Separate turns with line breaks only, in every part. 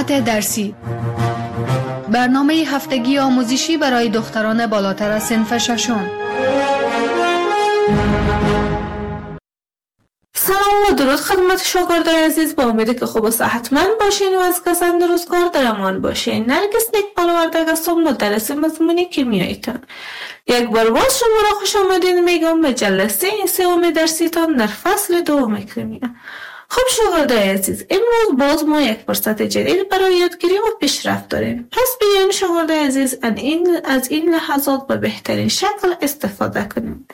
ساعت درسی، برنامه هفتگی آموزشی برای دختران بالاتر از صنف ششم.
سلام و درود خدمت شاگردای عزیز، با امیدی که خوب و صحتمند باشین و از کسان درستکار در امان باشین. نرگس نیکپالوردگ هستم، مدرس مضمون کیمیاییتان. یک بار باز شما را خوش آمدین میگم به جلسه سوم درسیتان در فصل دوم کیمیا. خب شاگردای عزیز، امروز باز ما یک فرصت جدید برای یادگیری و پیشرفت داریم. پس بیاین شاگردای عزیز از این لحظات به بهترین شکل استفاده کنیم.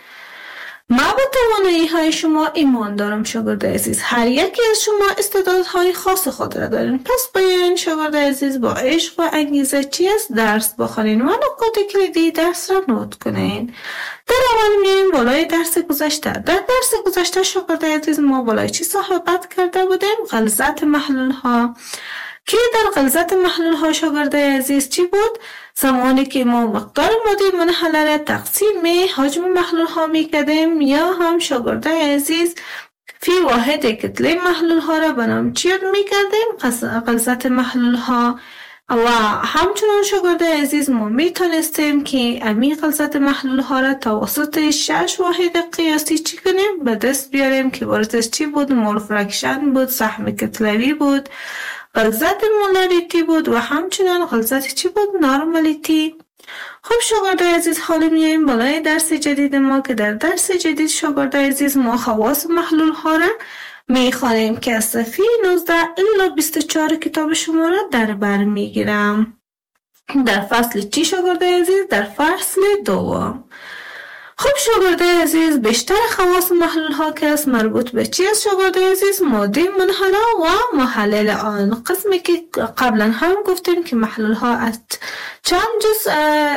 ما به توانایی های شما ایمان دارم شاگردای عزیز. هر یکی از شما استعدادهای خاص خود را دارین. پس بیاین شاگردای عزیز با عشق و انگیزه درس بخونین و نکات کلیدی درس را نوت کنین. در اول میایم بالای درس گذشته. در درس گذشته شاگردای عزیز ما بالای چی صحبت کرده بودیم؟ غلظت محلول ها. که در غلظت محلول ها شاگردای عزیز چی بود؟ زمانی که ما مقدار ماده منحله را تقسیم حجم محلول ها می کردیم، یا هم شاگردای عزیز فی واحد کتله محلول ها را به نام چی یاد می کردیم؟ غلظت محلول ها. و همچنان شاگردای عزیز ما می تونستیم که امی غلظت محلول ها را توسط 6 واحد قیاسی چی کنیم؟ به دست بیاریم که عبارت چی بود؟ مول فرکشن بود، سهم کتلوی بود، غلظت مولاریتی بود و همچنان غلظت چی بود؟ نارمالیتی. خب شاگردای عزیز، حالا میایم بالای درس جدید ما که در درس جدید شاگردای عزیز ما خواص محلول ها را میخوانیم که از صفحه 19 الی 24 کتاب شما را در بر میگیرم. در فصل چی شاگردای عزیز؟ در فصل دوم. خب شاگردای عزیز، بیشتر خواص محلول ها که است مربوط به چی است شاگردای عزیز؟ ماده منحله و محلل آن. قسمی که قبلا هم گفتیم که محلول ها از چند جز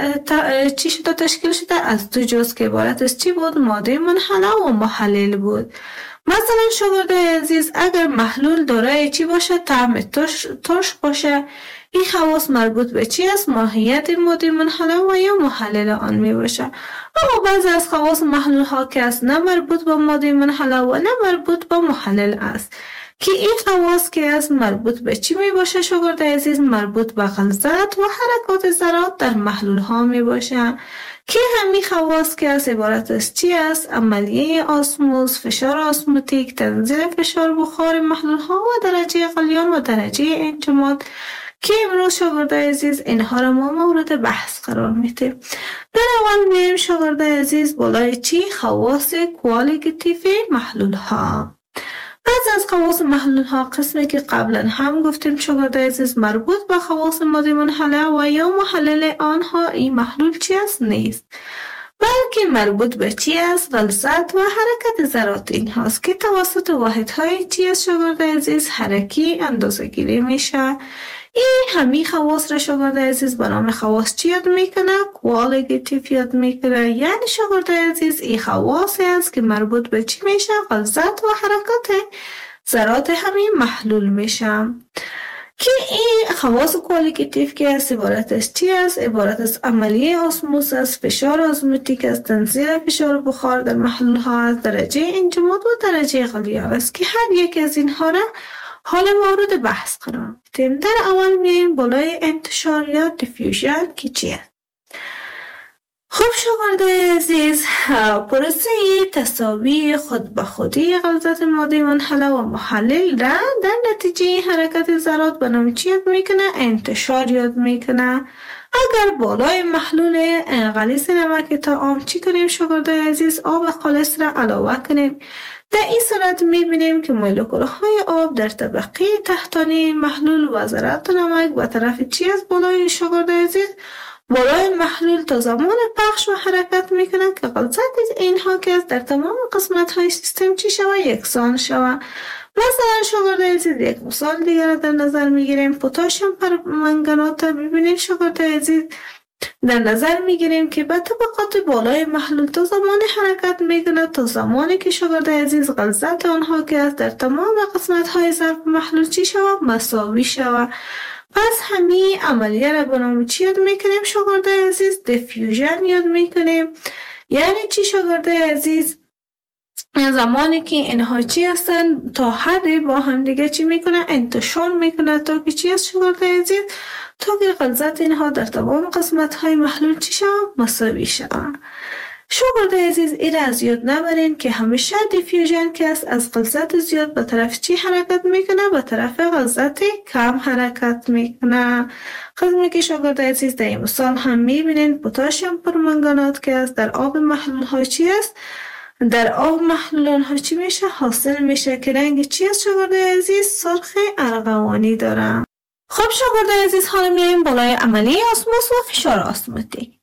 چی شده تشکیل شده؟ از 2 جز که عبارت از چی بود؟ ماده منحله و محلل بود. مثلا شاگردای عزیز، اگر محلول دارای چی باشه؟ طعم ترش باشه، این خواص مربوط به چی است؟ ماهیت ماده منحله و یا محلل آن می باشه. اما بعضی از خواص محلول ها که است نه مربوط به ماده منحله و نه مربوط به محلل است، که این خواص که است مربوط به چی می باشه شاگردای عزیز؟ مربوط به غلظت و حرکات ذرات در محلول ها می باشه، که همین خواص که است عبارت از چی است؟ عملیه آسموز، فشار آسموتیک، تنزیل فشار بخار محلول ها و درجه غلیان و درجه انجماد، که امروز شاگردای عزیز اینها را ما مورد بحث قرار میدیم. در اول میایم شاگردای عزیز بالای چی؟ خواص کوالیتیتیو محلول ها. بعضی از خواص محلول ها قسمی که قبلا هم گفتیم شاگردای عزیز مربوط به خواص ماده منحله و یا محلل آنها این محلول چی است؟ نیست، بلکه مربوط به چی است؟ غلظت و حرکت ذرات این هاست که توسط واحدهای چی است شاگردای عزیز؟ حرکی اندازه گیری میشه. این همین خواص را شاگردای عزیز به نام خواص چی یاد میکنه؟ کوالیتیتیو یاد میکنه. یعنی شاگردای عزیز این خواصی است که مربوط به چی میشه؟ غلظت و حرکات ذرات همین محلول میشه. که این خواص کوالیتیتیو که است عبارت از چی است؟ عبارت از عملیه آسموز است، فشار آزموتیک است، تنزیل فشار بخار در محلول ها است، درجه انجماد و درجه غلیان است، که هر یک از اینها را حال مورد بحث قرار میدیم. در اول میایم بالای انتشار یا دیفیوژن که چی است. خب شاگردای عزیز، پروسه تساوی خود به خودی غلظت ماده منحله و محلل را در نتیجه حرکت ذرات به نام چی یاد میکنه؟ انتشار یاد میکنه. اگر بالای محلول غلیظ نمک طعام چی کنیم شاگردای عزیز؟ آب خالص را علاوه کنیم. در این صورت میبینیم که مولکول‌های آب در طبقه تحتانی محلول و ذرات نمک به طرف چی از بالای شاگردای عزیز؟ بالای محلول تا زمان پخش و حرکت میکنند که غلظت اینها که در تمام قسمت های سیستم چی شوه؟ یکسان شوه. مثلا شاگردای عزیز یک مثال دیگر در نظر میگیریم. پتاسیم پرمنگنات ببینید شاگردای عزیز در نظر میگیریم که به طبقات بالای محلول تا زمان حرکت میکنه تا زمانی که شاگردای عزیز غلظت آنها که در تمام قسمت های ظرف محلول چی شوه؟ مساوی شوه. پس همین عملیه را به نام چی یاد میکنیم شاگردای عزیز؟ دیفیوژن یاد میکنیم. یعنی چی شاگردای عزیز؟ زمانی که اینها چی هستن تا حدی با هم دیگه چی میکنه انتشار میکنه تا که چی هست شاگردای عزیز تا که غلظت اینها در تمام قسمت های محلول چی شود مساوی شود. شاگردای عزیز این را از یاد نبرین که همیشه دیفیوژن که است از غلظت زیاد به طرف چی حرکت میکنه؟ به طرف غلظت کم حرکت میکنه. قسمی که شاگردای عزیز در این مثال هم میبینین پتاسیم پرمنگانات که است در آب محلول ها چی است؟ در آب محلول ها چی میشه؟ حاصل میشه که رنگ چی است شاگردای عزیز؟ سرخ ارغوانی داره. خب شاگردای عزیز حالا میایم بالای عملی اسموس و فشار اسموتیک.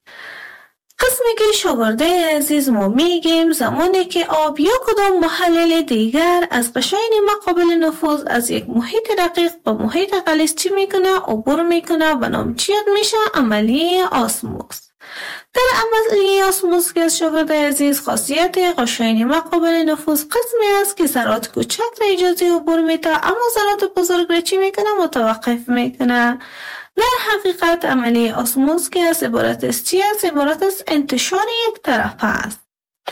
قسمی که شاگردای عزیز ما میگیم زمانی که آب یا کدام محلل دیگر از قشاین مقابل نفوذ از یک محیط رقیق به محیط غلیظ چی میکنه؟ عبور میکنه به نام چی یاد میشه؟ عملی اسموس. در عملی اسموس که شاگردای عزیز خاصیت قشاین مقابل نفوذ قسمی است که ذرات کوچک را اجازه عبور میده اما ذرات بزرگ را چی میکنه؟ متوقف میکنه. در حقیقت عملی اسموس که از عبارت است چی است؟ عبارت از انتشار یک طرفه است.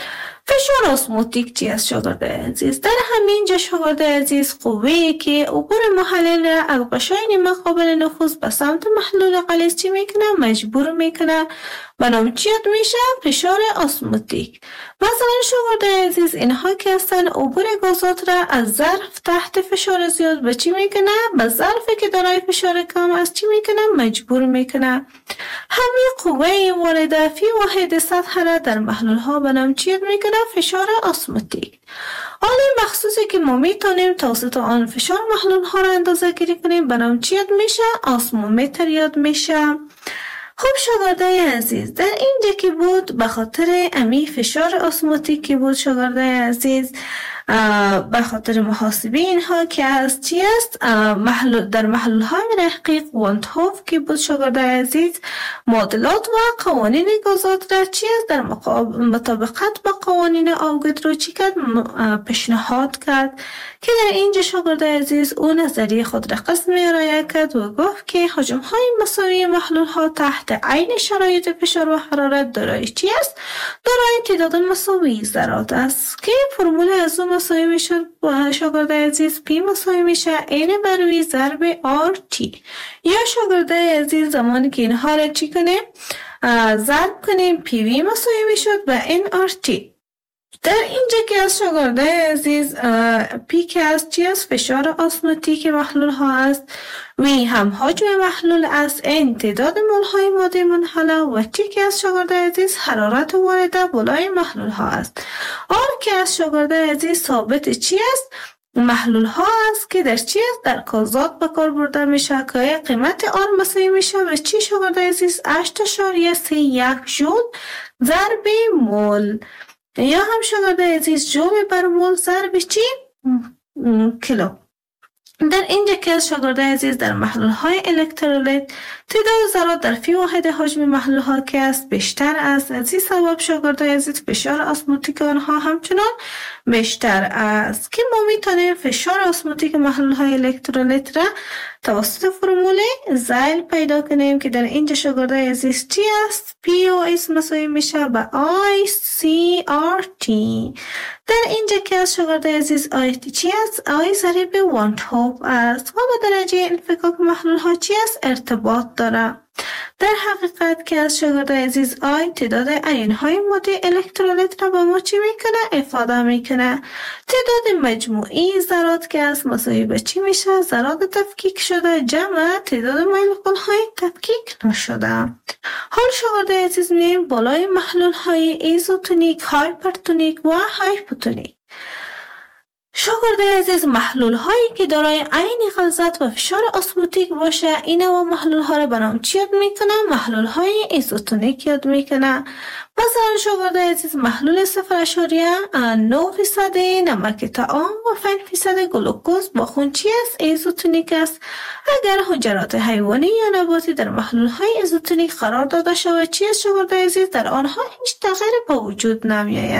فشار اسموتیک چی است شاگردای عزیز؟ در همین جا شاگردای عزیز قوه‌ای که عبور محلل را از قشاین مقابل نفوذ به سمت محلول غلیظ چی میکنه؟ مجبور میکنه به نام چی یاد میشه؟ فشار اسموتیک. مثلا شاگردای عزیز اینها که هستن عبور گازات را از ظرف تحت فشار زیاد به چی میکنه؟ به ظرفی که دارای فشار کم است چی میکنه؟ مجبور میکنه. همین قوه وارده فی واحد سطح را در محلول ها به نام چی یاد میکنه؟ فشار اسموتیک. حالا مخصوصی که ما میتونیم توسط آن فشار محلول ها را اندازه گیری کنیم به نام چی یاد میشه؟ اسمومتر یاد میشه. خب شاگردای عزیز در اینجا که بود به خاطر امی فشار اسموتیک که بود شاگردای عزیز به خاطر محاسبه اینها که از چی است در محلول های رقیق وانتهوف که بود شاگردای عزیز معادلات و قوانین گازات را چی است در مطابقت با قوانین آوگودرو چی کرد پیشنهاد کرد که در اینجا شاگردای عزیز او نظریه خود را قسمی ارائه کرد و گفت که حجم های مساوی محلول ها تحت عین شرایط فشار و حرارت دارای چی است؟ دارای تعداد مساوی ذرات است که فرمول از اون مساوی میشه شاگردای عزیز پی مساوی میشه این بر وی ضرب آر تی. یا شاگردای عزیز زمانی که اینها را چی کنیم ضرب کنیم پی وی مساوی میشد به این آر تی. در اینجا که از شاگردای عزیز پی که از چی است؟ فشار اسموتیک محلول ها است. وی هم حجم محلول است. این تعداد مول های ماده منحله و تی که از شاگردای عزیز حرارت وارده بالای محلول ها است. آر که از شاگردای عزیز ثابت چی است؟ محلول ها است که در چی است؟ در گازات به کار برده میشه که قیمت آر مساوی میشه و چی شاگردای عزیز 8.31 جول ضرب مول. یا هم شاگردای عزیز جول بر مول ضرب چی؟ کیلو. در اینجا که از شاگردای عزیز در محلول های الکترولیت تعداد ذرات در فی واحد حجم محلول ها که است بیشتر است. از این سبب شاگردای عزیز فشار اسموتیک آنها همچنان بیشتر است که ما میتونیم فشار اسموتیک محلول های الکترولیت را توسط فرمول زایل پیدا کنیم که در اینجا شاگردای عزیز چی است؟ پی او اس مساوی میشه به آی سی آر تی. در اینجا که از شاگردای عزیز آی تی چی است؟ آی ضریب وانتهوف است و به درجه انفکاک محلول ها چی است؟ ارتباط داره. در حقیقت که از شاگردای عزیز آی تعداد ایون های ماده الکترولیت را به ما چی میکنه؟ افاده میکنه. تعداد مجموعی ذرات که از مساوی به چی میشه؟ ذرات تفکیک شده جمع تعداد مولکول های تفکیک نشده. حال شاگردای عزیز میایم بالای محلول های ایزوتونیک، هایپرتونیک و هایپوتونیک. شاگردای عزیز محلول هایی که دارای عین غلظت و فشار اسموتیک باشه این و محلول ها را به نام چی یاد میکنه؟ محلول های ایزوتونیک یاد میکنه. مثلا شاگردای عزیز محلول 0.9% نمک طعام و 5% گلوکوز با خون چی است؟ ایزوتونیک است. اگر حجرات حیوانی یا نباتی در محلول های ایزوتونیک قرار داده شود چی است شاگردای عزیز؟ در آنها هیچ تغییری به وجود نمیآید.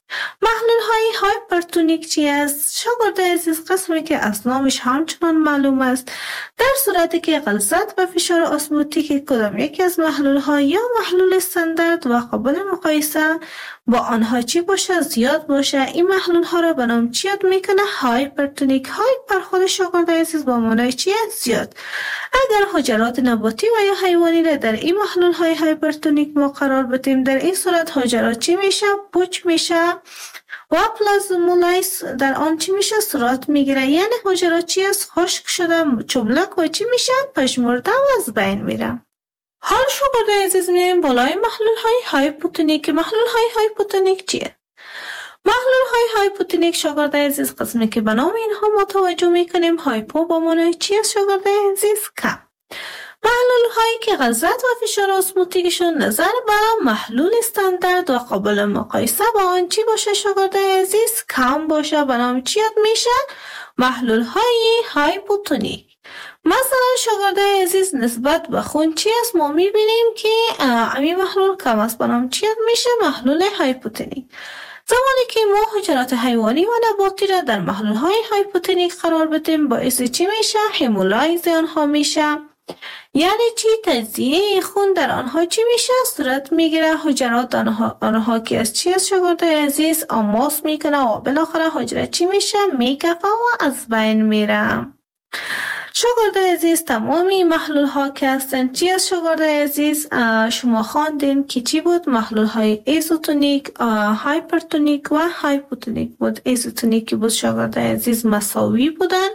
محلول های هایپرتونیک چی است؟ شاگرد عزیز، قسمی که از نامش همچنان معلوم است، در صورتی که غلظت و فشار اسموتیک کدام یکی از محلول ها یا محلول استاندارد و قابل مقایسه با آنها چی باشه زیاد باشه، این محلول ها را به نام چی یاد میکنه؟ هایپرتونیک. هایپر خود شاگرد عزیز با معنای چی است؟ زیاد. اگر حجرات نباتی و یا حیوانی را در این محلول های هایپرتونیک ما قرار بدیم، در این صورت حجرات چی میشه؟ پوچ میشه و پلازمولیز در آن چی میشه؟ صورت میگیره. یعنی حجرات چی است؟ خشک شده، چبلک و چی میشه؟ پژمرده و از بین میره. حال شاگرد عزیز میایم بالای محلول های هایپوتونیک. محلول های هایپوتونیک چیه؟ محلول های هایپوتونیک شاگرد عزیز قسمی که به نام اینها ما توجه میکنیم. هایپو با معنای چی است شاگرد عزیز؟ کم. محلول هایی که غلظت و فشار اسموتیکشون نظر به محلول استاندارد و قابل مقایسه با آن چی باشه شاگرد عزیز؟ کم باشه، به نام چی یاد میشه؟ محلول های هایپوتونیک. مثلا شاگرد عزیز نسبت به خون چی است؟ ما میبینیم که این محلول کم است، به نام چی یاد میشه؟ محلول هایپوتونیک. زمانی که ما حجرات حیوانی و نباتی را در محلول های هایپوتونیک قرار بدیم، باعث چی میشه؟ همولایز آنها میشه. یعنی چی؟ تجزیه خون در آنها چی میشه؟ صورت میگیره. حجرات آنها که از چی است شاگرد عزیز؟ آماس میکنه و بالاخره حجره چی میشه؟ میکفه و از بین میره. شاگرد عزیز تمامی محلول ها که هستن چی است شاگرد عزیز؟ شما خواندین که چی بود؟ محلول های ایزوتونیک، هایپرتونیک و هایپوتونیک بود. ایزوتونیک بود شاگرد عزیز مساوی بودن.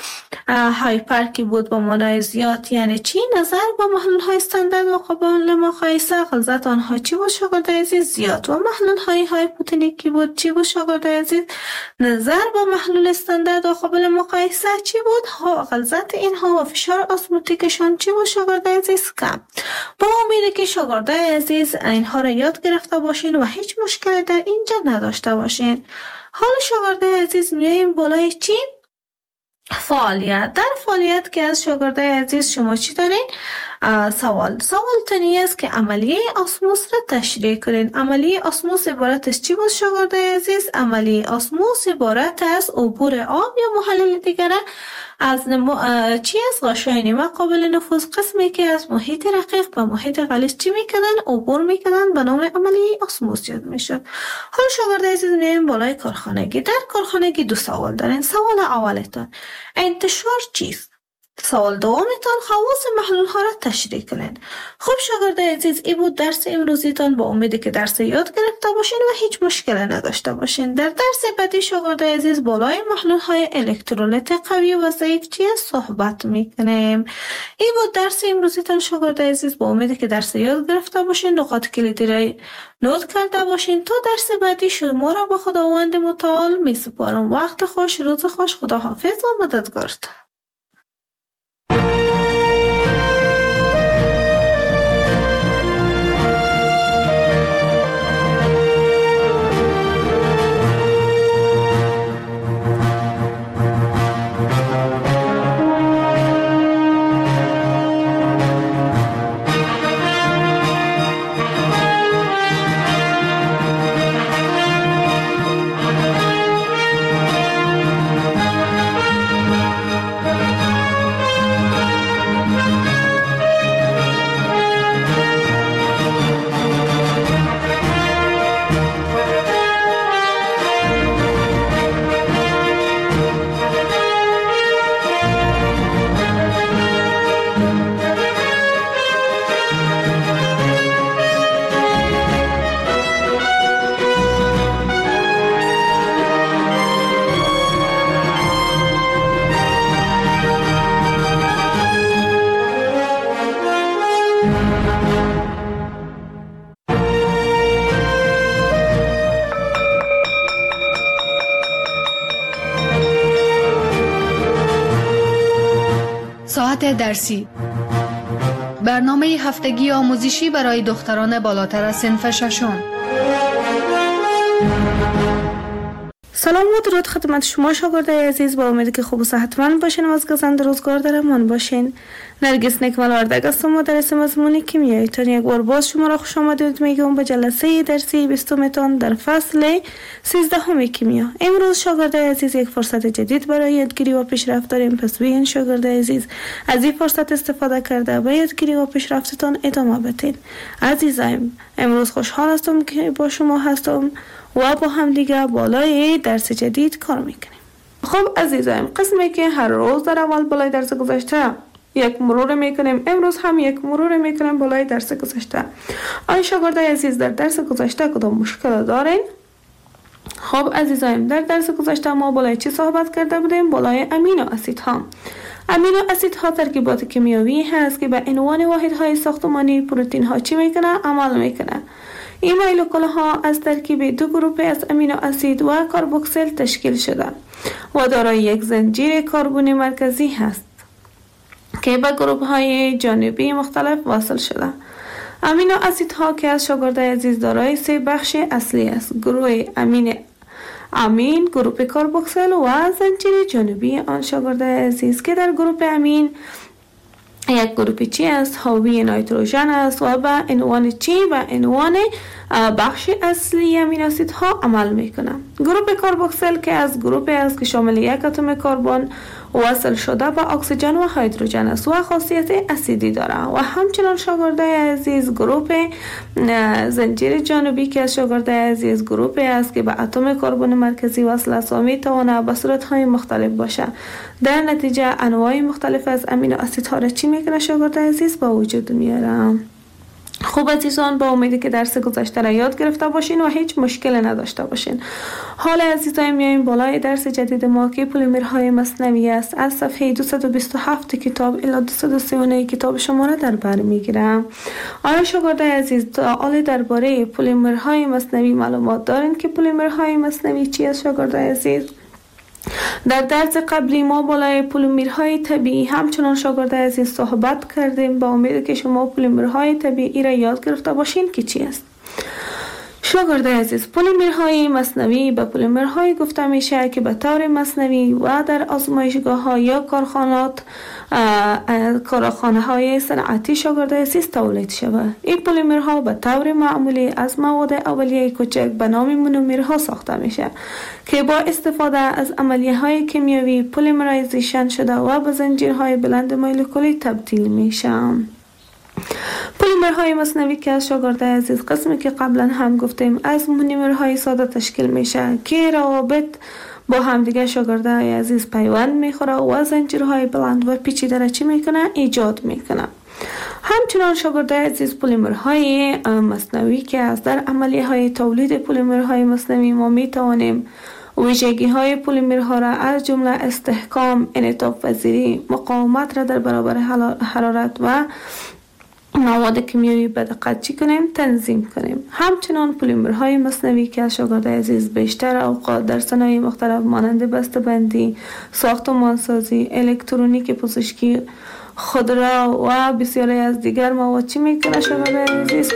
هایپر کی بود با معنای زیاد، یعنی چی؟ نظر با محلول های استاندارد و قابل مقایسه غلظت آنها چی بود شاگرد عزیز؟ زیاد. و محلول های هایپوتونیک کی بود؟ چی بود شاگرد عزیز؟ نظر با محلول استاندارد و قابل مقایسه چی بود؟ غلظت اینها و فشار اسموتیکشان چی بود شاگرد عزیز؟ کم. با امیده که شاگرد عزیز اینها را یاد گرفته باشین و هیچ مشکلی در اینجا نداشته باشین. حالا شاگرد عزیز میایم بالای چی؟ فعالیت. در فعالیت که از شاگرد عزیز شما چی دارین؟ سوال تانی است که عملیه اسموس را تشریح کنین. عملیه اسموس عبارت از چی بود شاگرد عزیز؟ عملیه اسموس عبارت از عبور آب یا محلل دیگره از چی است؟ غشای نیمه قابل نفوذ، قسمی که از محیط رقیق به محیط غلیظ چی میکنن؟ عبور میکنن، به نام عملیه اسموس یاد میشد. حالا شاگرد عزیز میایم بالای کارخانگی. در کارخانگی دو سوال دارین. سوال اولتان انتشار چیست؟ سوال دومتان خواص محلول ها را تشریح کنین. خب شاگرد عزیز این بود درس امروزیتان. با امیدی که درس یاد گرفته باشین و هیچ مشکل نداشته باشین. در درس بعدی شاگرد عزیز بالای محلول های الکترولیت قوی و ضعیف چی صحبت میکنیم. این بود درس امروزیتان شاگرد عزیز. با امیدی که درس یاد گرفته باشین، نقاط کلیدی را نوت کرده باشین. تا درس بعدی شما را به خداوند متعال میسپارم. وقت خوش، روز خوش، خدا حافظ و مددگارتان.
ساعت درسی، برنامه هفتگی آموزشی برای دختران بالاتر از صنف ششم.
سلام و درود خدمت شما شاگردای عزیز، با امیدی که خوب و صحتمند باشین و از گزند روزگار در امان باشین. نرگس نکمل وردگ هستم، مدرس مضمون کیمیایی. تا یک بار باز شما را خوش آمدید میگم به جلسه درسی 20 تان در فصل 13 کیمیا. امروز شاگردای عزیز یک فرصت جدید برای یادگیری و پیشرفت داریم، پس بیاین شاگردای عزیز از این فرصت استفاده کرده به یادگیری و پیشرفتتان ادامه بدین. عزیزایم، امروز خوشحال هستم که با شما هستم و با هم دیگه بالای درس جدید کار میکنیم. خب عزیزایم، قسمی که هر روز در اول بالای درس گذشته یک مرور میکنیم، امروز هم یک مرور میکنیم بالای درس گذشته. آیا شاگردای عزیز در درس گذشته کدام مشکل دارین؟ خب عزیزایم، در درس گذشته ما بالای چی صحبت کرده بودیم؟ بالای امینو اسیدها. امینو اسیدها ترکیبات کیمیایی هست که به عنوان واحدهای ساختمانی پروتئین ها چی میکنه؟ عمل میکنه. این مولکول ها از ترکیب دو گروه از امینو اسید و کربوکسیل تشکیل شده و دارای یک زنجیر کربنی مرکزی هست که به گروه های جانبی مختلف واصل شده. امینو اسیدها که از شاگردای عزیز دارای 3 بخش اصلی است: گروه امین، گروه کربوکسیل و زنجیر جانبی آن. شاگردای عزیز که در گروه امین یک گروه چی است؟ حاوی نیتروژن است و به عنوان چی؟ به عنوان بخش اصلی امینو اسیدها عمل میکنه. گروه کربوکسیل که از گروه است که شامل یک اتم کربن وصل شده به اکسیژن و هیدروژن است و خاصیت اسیدی داره. و همچنان شاگردای عزیز گروه زنجیر جانبی که از شاگردای عزیز گروه است که به اتم کربن مرکزی وصل است و میتونه به صورت‌های مختلف باشه. در نتیجه انواع مختلف از امینو اسیدها را چی میکنه شاگردای عزیز؟ با وجود میاره. خوب عزیزان، با امیدی که درس گذشته را یاد گرفته باشین و هیچ مشکل نداشته باشین. حال عزیزان میایم بالای درس جدید ما که پلیمرهای مصنوعی است. از صفحه 227 کتاب الی 239 کتاب شما را در بر میگیرم. آیا شاگردای عزیز سوال درباره پلیمرهای مصنوعی معلومات دارین که پلیمرهای مصنوعی چی است شاگردای عزیز؟ در درس قبلی ما بالای پلیمرهای طبیعی همچنان شاگردای عزیز صحبت کردیم. با امید که شما پلیمرهای طبیعی را یاد گرفته باشین که چی است. شاگردای عزیز، پلیمرهای مصنوعی به پلیمرهای گفته میشه که به طور مصنوعی و در آزمایشگاه ها یا کارخانه های صنعتی شاگردای عزیز تولید شود. این پلیمرها به طور معمولی از مواد اولیه کوچک به نام مونومرها ساخته میشه که با استفاده از عملیه های کیمیایی پلیمرایزیشن شده و به زنجیرهای بلند مولکولی تبدیل میشه. پلیمرهای مصنوعی که از شاگردای عزیز قسمی که قبلا هم گفتیم از مونومرهای ساده تشکیل میشه که روابط با همدیگه شاگردای عزیز پیوند میخوره و زنجیرهای بلند و پیچیده را چی میکنه؟ ایجاد میکنه. همچنان شاگردای عزیز پلیمرهای مصنوعی که از در عملیه های تولید پلیمرهای مصنوعی ما میتوانیم ویژگی های پلیمرها را از جمله استحکام، انعطاف پذیری، مقاومت را در برابر حرارت و مواد کیمیایی به دقت چی کنیم؟ تنظیم کنیم. همچنان پلیمرهای مصنوعی که از شاگردای عزیز بیشتر اوقات در صنایع مختلف مانند بسته‌بندی، ساختمانسازی، الکترونیک، پزشکی، خودرو و بسیاری از دیگر مواد چی میکنه شاگردای عزیز؟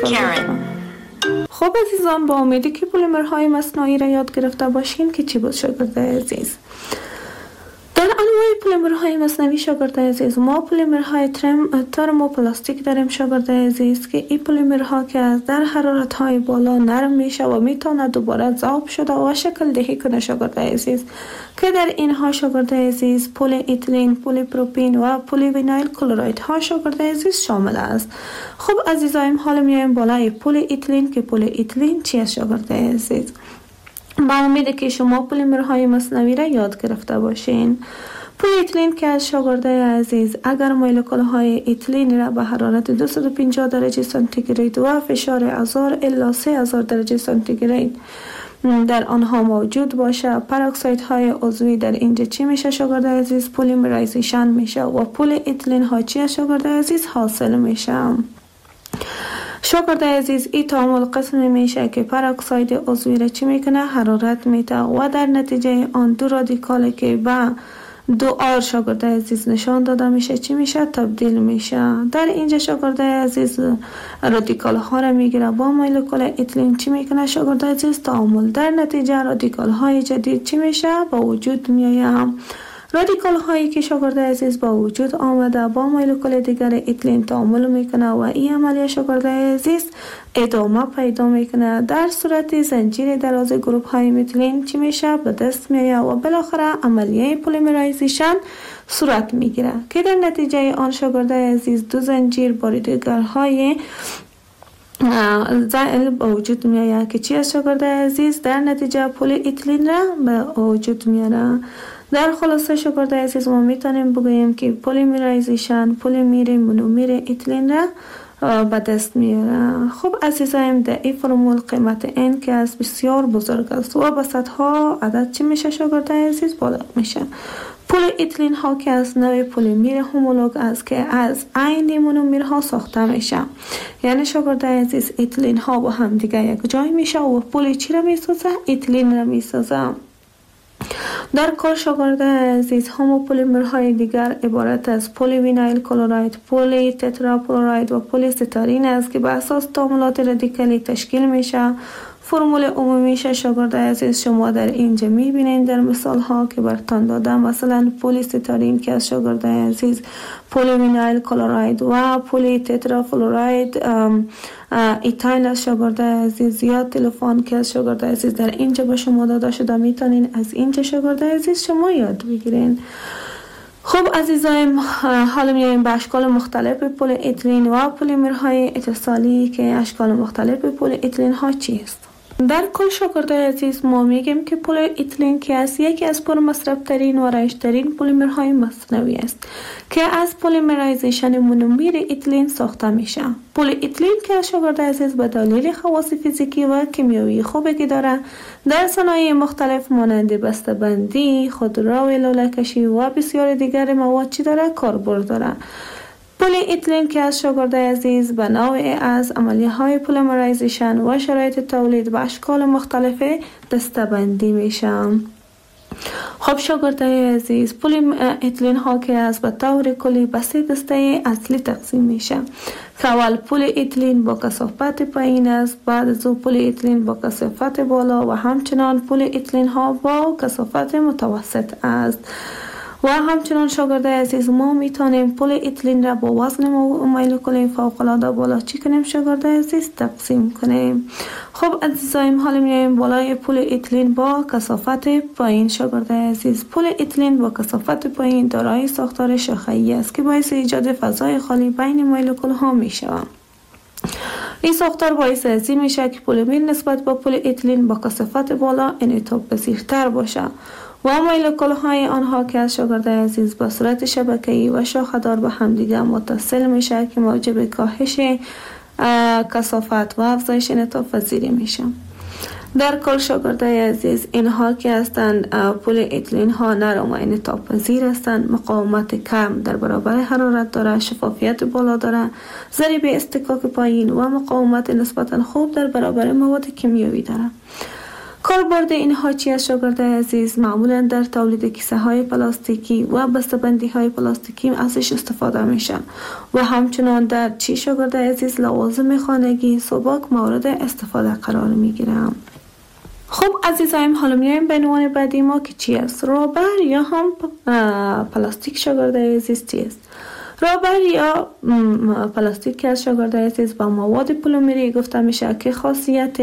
خب عزیزان، با امیدی که پلیمرهای مصنوعی را یاد گرفته باشین که چی بود شاگردای عزیز. در انواع پلیمرهای مصنوعی شاگردای عزیز ما پلیمرهای ترموپلاستیک داریم شاگردای عزیز که این پلیمرها که از در حرارت‌های بالا نرم میشه و میتونه دوباره ذوب شده و شکل دهی کنه شاگردای عزیز که در اینها شاگردای عزیز پلی ایتیلین، پلی پروپین و پلی وینایل کلراید ها شاگردای عزیز شامل است. خب عزیزایم، حالا میایم بالای پلی ایتیلین که پلی ایتیلین چی است شاگردای عزیز. با امیده که شما پلیمرهای مصنوعی را یاد گرفته باشین. پلی ایتیلین که از شاگردای عزیز اگر مولکول های ایتیلین را به حرارت 250 درجه سانتیگراد و فشار 1000 الی 3000 درجه سانتیگراد در آنها موجود باشه، پراکساید های عضوی در اینجا چی میشه شاگردای عزیز؟ پلیمرایزیشن میشه و پلی ایتیلین ها چی شاگردای عزیز حاصل میشه. شاگردای عزیز، این تعامل قسمی میشه که پراکساید عضوی را چی میکنه؟ حرارت میده و در نتیجه آن دو رادیکالی که به دو آر شاگرد عزیز نشان داده میشه چی میشه؟ تبدیل میشه. در اینجا شاگرد عزیز رادیکال ها را میگیره با مولکول اتیلین چی میکنه شاگرد عزیز؟ تعامل. در نتیجه رادیکال های جدید چی میشه؟ با وجود میآید. رادیکال هایی که شاگرد عزیز با وجود آمده با مولکول دیگر اتیلین تعامل میکنه و این عملیه شاگرد عزیز ادامه پیدا میکنه. در صورت زنجیر دراز گروپ های متیلین چی میشه؟ به دست میآید و بالاخره عملیه پلیمرایزیشن صورت میگیره که در نتیجه آن شاگرد عزیز دو زنجیر باریدگرهای زائل به وجود میآید که چی از شاگرد عزیز؟ در نتیجه پلی اتیلین را به وجود میاره. در خلاصه شاگرد عزیز ما میتونیم بگوییم که پلیمرایزیشن پلیمر مونومر اتیلین را به دست میاره. خب عزیزایم در این فرمول قیمت n که از بسیار بزرگ است و به صدها عدد چی میشه شاگرد عزیز؟ بالغ میشه. پلی اتیلین ها که از نوع پلیمر هومولوگ است که از عین مونومرها ساخته میشه. یعنی شاگرد عزیز اتیلین ها با هم دیگه یک جای میشه و پلی چی را میسازه؟ اتیلین را میسازه. در کل شاگرد عزیز هوموپولیمرهای دیگر عبارت از پلی وینایل کلراید، پلی تتراپلوراید و پلی ستارین است که به اساس تعاملات رادیکالی تشکیل میشه. فرمول عمومیش شاگرد عزیز شما در اینجا میبینید در مثال ها که برتان دادم. مثلا پلی ستارین که از شاگرد عزیز پلی وینایل کلراید و پلی تترافلوراید ایتایل از شاگرد عزیز یا تلفن که از شاگرد عزیز در اینجا به شما داده شده میتونین از اینجا شاگرد عزیز شما یاد بگیرین. خب عزیزایم حالا میایم به اشکال مختلف پلی اتیلین و پلیمرهای اتصالی که اشکال مختلف پلی اتیلین ها چیست؟ در کل شاگرد عزیز ما میگیم که پلی اتیلین که از یکی از پرمصرف ترین و رایج ترین پلیمرهای مصنوعی است که از پلیمرایزیشن مونومر اتیلین ساخته میشه. پلی اتیلین که شاگرد عزیز به دلیل خواص فیزیکی و کیمیایی خوبی که داره در صنایع مختلف مانند بسته‌بندی، خودرو لوله‌کشی و بسیار دیگر مواد چی داره؟ کاربرد داره. پلی اتیلین که از شاگرد عزیز به نوعی از عملیه های پلیمرایزیشن و شرایط تولید و اشکال مختلف دسته‌بندی میشه. خب شاگرد عزیز پلی اتیلین ها که از به طور کلی به 3 دسته اصلی تقسیم میشه که اول پلی اتیلین با کثافت پایین است، بعد از او پلی اتیلین با کثافت بالا و همچنان پلی اتیلین ها با کثافت متوسط است. و همچنان شاگرد عزیز ما میتونیم پلی اتیلین را با وزن مولکولی فوق العاده بالا چی کنیم شاگرد عزیز؟ تقسیم کنیم. خب عزیزایم حالا میایم بالای پلی اتیلین با کثافت پایین شاگرد عزیز. پلی اتیلین با کثافت پایین دارای ساختار شاخه‌ای است که باعث ایجاد فضای خالی بین مولکول ها میشه. این ساختار باعث ازی میشه که پلیمر نسبت با پلی اتیلین با کثافت بالا انعطاف پذیرتر باشه و مولکول های آنها که از شاگرد عزیز به صورت شبکه‌ای و شاخه‌دار به همدیگر متصل میشه که موجب کاهش کثافت و افزایش انعطاف پذیری میشه. در کل شاگرد عزیز اینها که هستند پلی اتیلین ها نرم و انعطاف پذیر هستند، مقاومت کم در برابر حرارت داره، شفافیت بالا داره، ضریب اصطکاک پایین و مقاومت نسبتا خوب در برابر مواد کیمیایی داره. کاربرد اینها چی از شاگرد عزیز؟ معمولا در تولید کیسه های پلاستیکی و بسته‌بندی های پلاستیکی ازش استفاده میشه و همچنان در چی شاگرد عزیز؟ لوازم خانگی سبک مورد استفاده قرار میگیره. خب عزیزایم حالا میایم به عنوان بعدی ما که چی است؟ رابر یا هم پلاستیک شاگرد عزیز چی است؟ رابر یا پلاستیک که از شاگرد عزیز با مواد پلیمری گفته میشه که خاصیت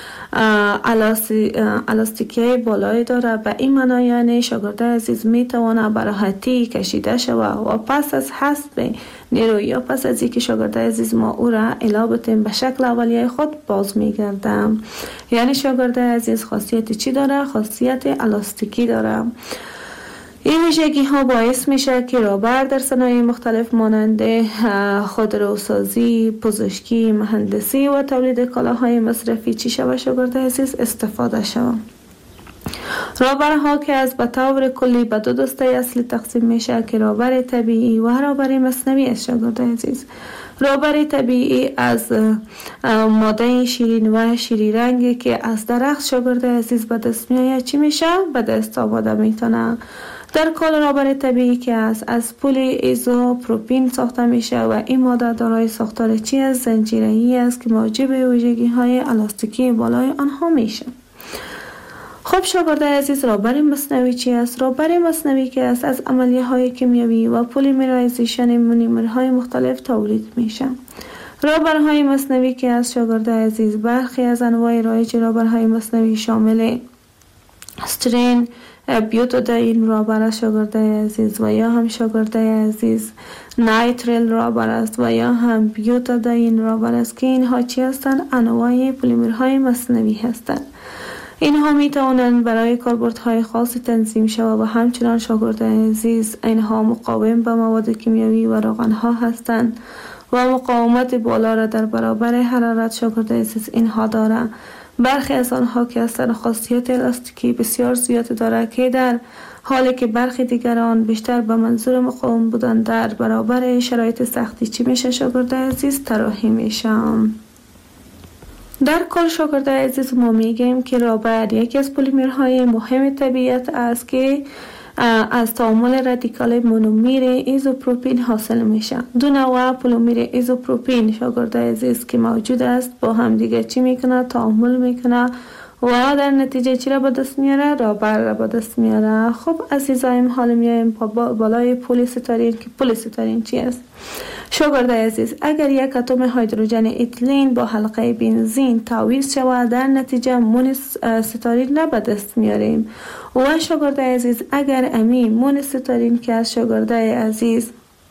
الاستیکی بالایی داره. به این معنی یعنی شاگرد عزیز میتونه به راحتی کشیده شوه و پس از حذف نیرو یا پس از اینکه شاگرد عزیز ما او را الا بتیم به شکل اولیه خود باز میگرده. یعنی شاگرد عزیز خاصیت چی داره؟ خاصیت الاستیکی داره. این ویژگی ها باعث میشه که رابر در صنایع مختلف مانند خودروسازی، پزشکی، مهندسی و تولید کالاهای مصرفی چی شود شاگرد عزیز؟ استفاده شود. رابرها که از به طور کلی به دو دسته اصلی تقسیم میشه که رابر طبیعی و رابر مصنوعی است. شاگرد عزیز، رابر طبیعی از ماده شیرین و شیری رنگی که از درخت شاگرد عزیز به دست میآید چی میشه؟ به دست آورده میتونه. در کل رابر طبیعی که از پلی ایزوپروپین ساخته میشه و این ماده دارای ساختار چی است؟ زنجیره‌ای است که موجب ویژگی های الاستیکی بالای آنها میشه. خب شاگرد عزیز، رابر مصنوعی چی است؟ رابر مصنوعی که از عملیه های کیمیایی و پلیمرایزیشن مونیمرهای مختلف تولید میشه. رابرهای مصنوعی که از شاگرد عزیز برخی از انواع رایج رابرهای مصنوعی شامل استرین، بیوتادین رابر است شاگرد عزیز و یا هم شاگرد عزیز نایتریل رابر است و یا هم بیوتادین رابر است که اینها چی هستند؟ انواع پلیمرهای مصنوعی هستند. اینها می توانند برای کاربردهای خاصی تنظیم شوند و همچنان شاگرد عزیز اینها مقاوم به مواد کیمیایی و روغنها هستند و مقاومت بالا را در برابر حرارت شاگرد عزیز اینها دارند. برخی از آنها که اصلا خاصیت الاستیکی بسیار زیاد دارد که در حالی که برخی دیگران بیشتر به منظور مقاوم بودن در برابر شرایط سختی چی میشه شاگرد عزیز؟ طراحی میشه. در کل شاگرد عزیز ما میگیم که رابر یکی از پلیمرهای مهم طبیعت است که از تعامل رادیکال مونومر ایزوپروپین حاصل میشه. دو نوع پلیمر ایزوپروپین شاگرد عزیز که موجود است با هم دیگه چی میکنه؟ تعامل میکنه و در نتیجه چی را به دست میاره؟ رابر را به دست میاره. خب عزیزایم، حالا میایم بالای پلیسترین که پلیسترین چی است؟ شاگرد عزیز، اگر یک اتم هیدروژن اتیلین با حلقه بنزین تعویض شود در نتیجه مونوسترین را به دست میاریم و شاگرد عزیز اگر امی مونوسترین که از شاگرد عزیز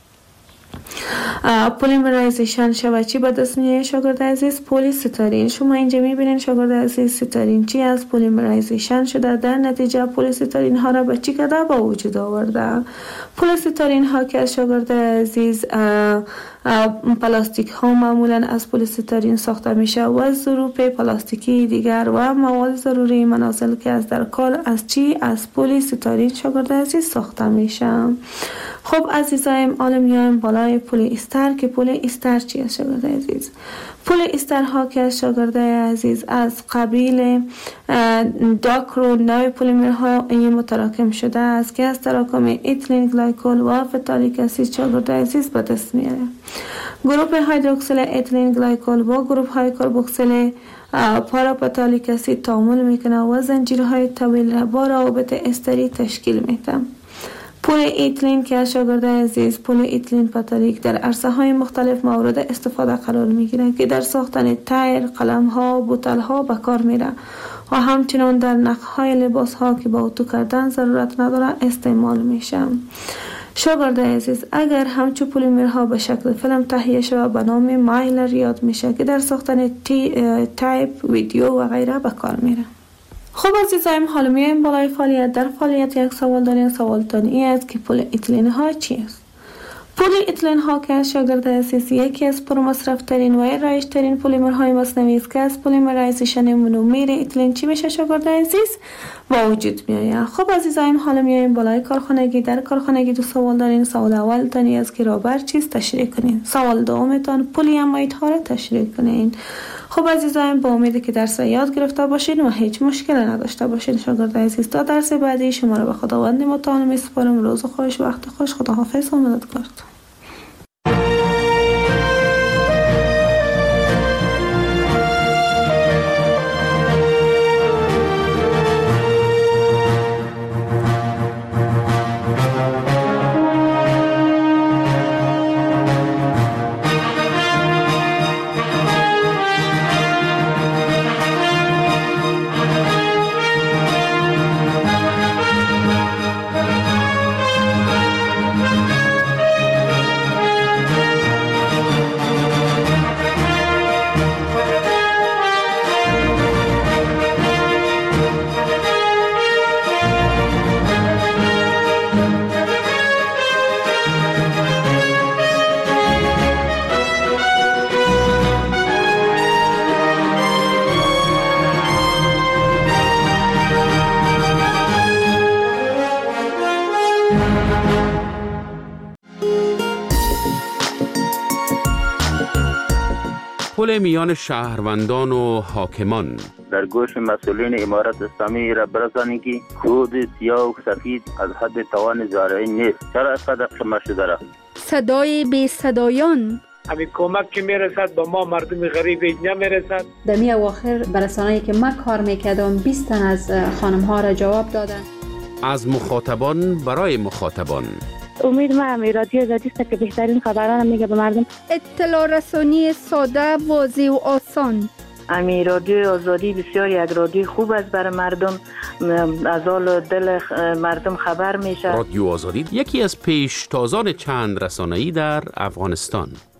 پلیمرایزیشن شود چی به دست میاد شاگرد عزیز؟ پلیسترین. شما اینجا میبینین شاگرد عزیز سترین چی از پلیمرایزیشن شده در نتیجه پلیسترین ها را به چی کرده؟ به وجود آورده. پلیسترین ها که از شاگرد عزیز پلاستیک ها معمولا از پلیسترین ساخته میشه و ظروف پلاستیکی دیگر و مواد ضروری منازل که از در کل از چی؟ از پلیسترین شاگرد عزیز ساخته میشه. خب عزیزایم، حالا میایم بالای پلی استر که پلی استر چی است شاگرد عزیز؟ پلی استر ها که از شاگرد عزیز از قبیل داکرو نوع پلیمرهای متراکم شده است که از تراکم اتیلین گلیکول و فتالیک اسید شاگرد عزیز به دست میاره. گروه هیدروکسیل اتیلین گلیکول با گروه های کربوکسیل پاراپتالیک اسید تعامل میکنه و زنجیرهای طویل را با روابط استری تشکیل میده. پلی اتیلین که از شاگرد عزیز پلی اتیلین پتالیک در عرصه های مختلف مورد استفاده قرار میگیره که در ساختن تایر، قلم ها، بوتل ها به کار میره و همچنان در نخ های لباس ها که با اتو کردن ضرورت نداره استعمال میشه. شاگرد عزیز، اگر همچو پلیمرها به شکل فیلم تهیه شود به نام مایلر یاد میشه که در ساختن تایپ، ویدیو و غیره به کار میره. خب عزیزایم، حالا میایم بالای فعالیت. در فعالیت یک سوال داریم. سوالتان این است که پلی اتیلین ها چی است؟ پلی اتیلین ها که از شاگرد عزیز یکی از پرمصرف ترین و رایج ترین پلیمرهای مصنوعی است که از پلیمرایزیشن مونومر اتیلین چی میشه شاگرد عزیز؟ با وجود میآید. خب عزیزایم، حالا میایم بالای کارخانگی. در کارخانگی دو سوال دارین. سوال اول تانی است که رابر چیست؟ تشریح کنین. سوال دومتان پلی اماید ها را تشریح کنین. خب عزیزایم، با امیدی که درس یاد گرفته باشین و هیچ مشکلی نداشته باشین شاگرد عزیز. تا درس بعدی شما را به خداوند متعال میسپارم. روز خوش، وقت خوش. خداحافظ و مددکارتون.
تداخل میان شهروندان و حاکمان.
در گوش مسئولین امارت اسلامی را برسانید که کود سیاه و سفید از حد توان زارعی نیست. چرا اینقدر شما شده؟
صدای بی صدایان.
همین کمک که میرسد با ما مردم غریب نمیرسد.
در می اواخر برسانه‌ای که من کار میکردم 20 تن از خانم ها را جواب دادن.
از مخاطبان برای مخاطبان.
امید ما رادیو آزادی است که بهترین خبران میگه به مردم.
اطلاع رسانی ساده، واضح و آسان.
رادیو آزادی بسیار یک رادیو خوب است برای مردم، از حال دل مردم خبر میشه.
رادیو آزادی یکی از پیشتازان چند رسانه‌ای در افغانستان.